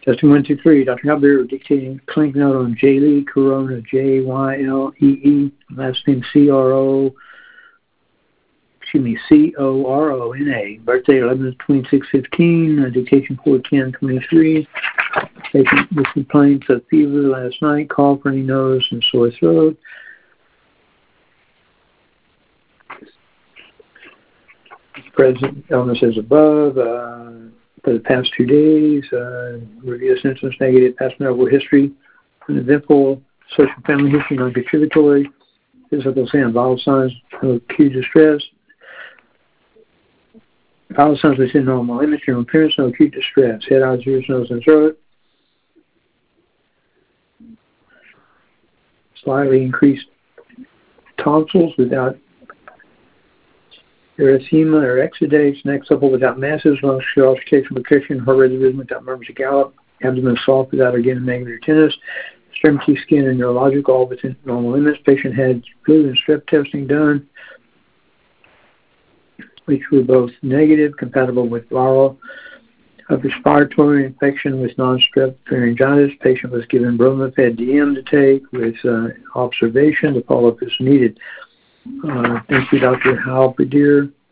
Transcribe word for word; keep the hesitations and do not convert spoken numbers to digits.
Testing one, two, three. Doctor Halbeer dictating clinic note on Jaylee Corona, J Y L E E, last name C R O, excuse me, C O R O N A. Birthday eleven twenty-six fifteen, uh, dictation four ten twenty-three. Patient with complaints of fever last night, cough, runny nose, and sore throat. Present illness as above. Uh, for the past two days, uh, review symptoms negative, past medical history, uneventful, social family history, non-contributory, physical and vital signs of acute distress, vital signs within normal limits, general appearance, no acute distress, head, eyes, ears, nose, and throat, slightly increased tonsils without erythema or exudates, neck supple without masses, lungs, auscultation, percussion, heart rate rhythm without murmurs or gallop, abdomen soft without again negative tinnitus, extremity, skin, and neurological all within normal limits. Patient had flu and strep testing done, which were both negative, compatible with viral of respiratory infection with non-strep pharyngitis. Patient was given Bromafed D M to take with uh, observation. The follow-up is needed. Uh, thank you, Doctor Halberdier.